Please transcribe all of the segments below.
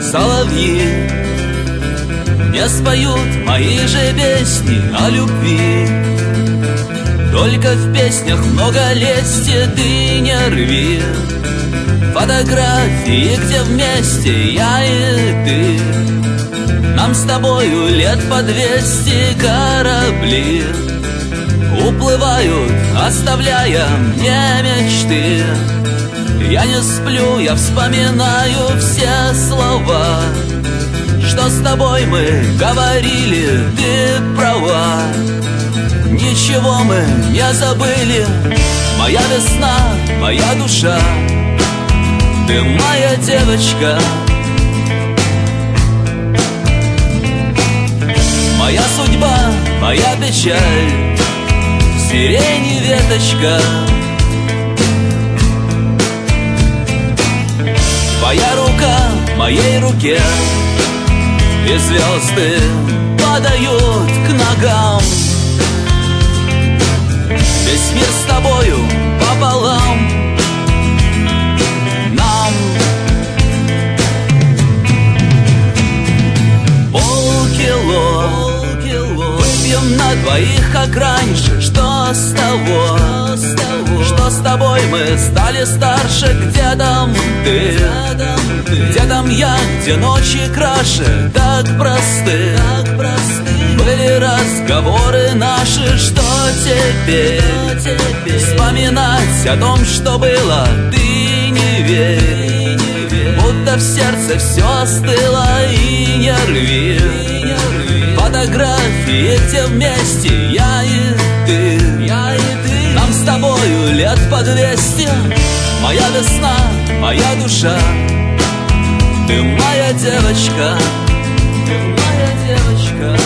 соловьи не споют мои же песни о любви. Только в песнях много лести, ты не рви фотографии, где вместе я и ты. Нам с тобою лет по 200, корабли уплывают, оставляя мне мечты. Я не сплю, я вспоминаю все слова, что с тобой мы говорили, ты права. Ничего мы не забыли, моя весна, моя душа, ты моя девочка. Моя судьба, моя печаль, сирени веточка. Твоя рука в моей руке, и звезды падают к ногам. Весь мир с тобою пополам. Нам полкило выпьем на двоих, как раньше. Что с того, что с тобой мы стали старше? Где там ты, где там я, где ночи краше, так просты были разговоры наши. Что теперь вспоминать о том, что было? Ты не верь, будто в сердце все остыло. И не рви фотографии, где вместе я и ты. Нам с тобою лет по 200, моя весна, моя душа, ты моя девочка, ты моя девочка.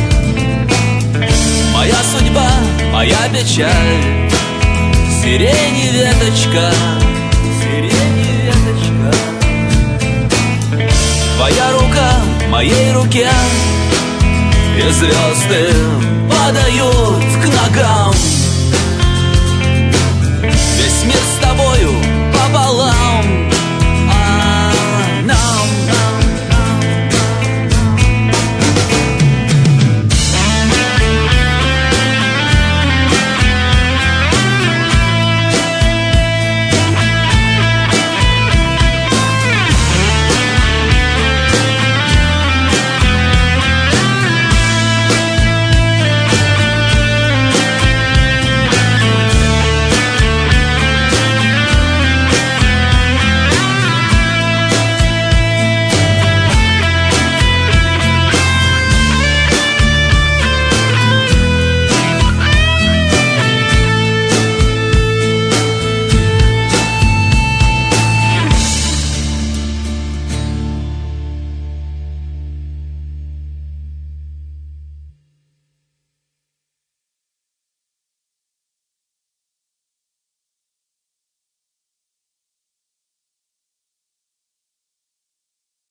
Моя судьба, моя печаль, сирени веточка, сирени веточка. Твоя рука в моей руке, и звезды падают